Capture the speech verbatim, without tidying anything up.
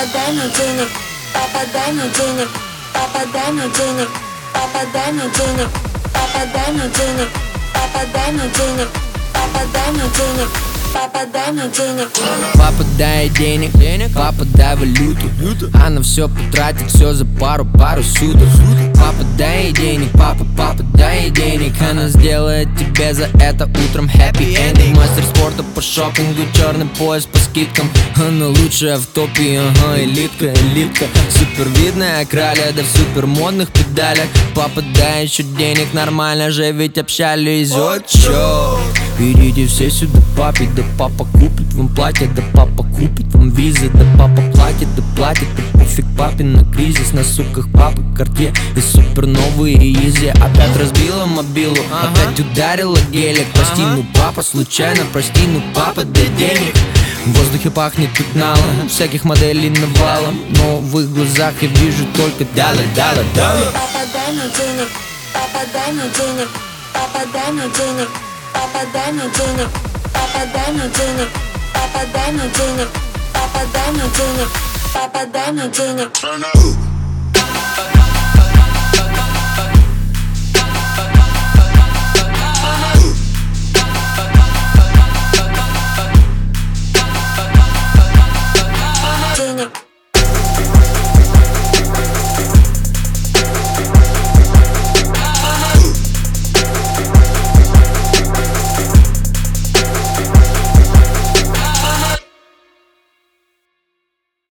папа, дай мне денег, папа, дай мне денег, папа, дай мне денег, папа, дай мне денег, папа, дай мне денег, папа, дай мне денег, папа, дай мне денег, папа, дай мне денег. Папа, дай денег, денег, папа, дай валюту. Она все потратит, все за пару-пару суток. Папа, дай денег, папа, папа, дай денег. Она сделает тебе за это утром happy ending. Мастер спорта по шопингу, черный пояс по скидкам. Она лучшая в топе, ага, элитка, элитка. Супер видная краля, да в супер модных педалях. Папа, дай еще денег, нормально же ведь общались. О, чё? Идите все сюда, папе, да папа купит вам платье, да папа купит вам визы, да папа платит, да платит, да пофиг папе на кризис. На суках папы Cartier и супер новые изи. Опять разбила мобилу, опять ударила гелик. Прости, ну папа, случайно, прости, ну папа, дай денег. В воздухе пахнет тут налом, всяких моделей навалом, но в их глазах я вижу только доллар, доллар, доллар. Папа, дай мне денег, папа, дай мне денег, папа, дай мне денег, папа, дай мне денег, папа, дай мне денег, папа, дай мне денег, папа, дай мне денег, папа, дай мне денег.